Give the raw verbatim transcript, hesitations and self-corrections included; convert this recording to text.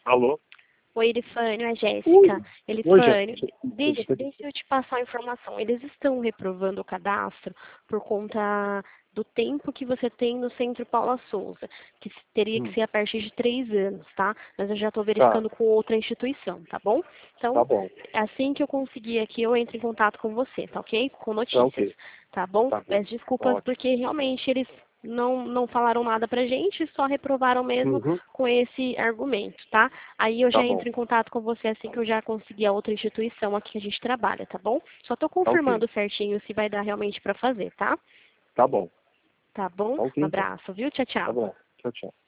Alô? Oi, Elifânio, é a Oi. Jéssica. Oi, Elifânio, Jéssica. deixa, deixa eu te passar a informação. Eles estão reprovando o cadastro por conta do tempo que você tem no Centro Paula Souza, que teria que Hum, ser a partir de três anos, tá? Mas eu já estou tá, verificando com outra instituição, tá bom? tá Então, bom. assim que eu conseguir aqui, eu entro em contato com você, tá ok? Com Tá notícias, ok. tá bom? Tá bom. Peço desculpas Ótimo. porque realmente eles não, não falaram nada pra gente, só reprovaram mesmo Uhum. com esse argumento, tá? Aí eu Tá já bom. entro em contato com você assim que eu já conseguir a outra instituição aqui que a gente trabalha, tá bom? Só tô Tá ok. confirmando certinho se vai dar realmente pra fazer, tá? Tá bom. Tá bom? Tá ok, Um então. abraço, viu? Tchau, Tá tchau. bom. Tchau, tchau.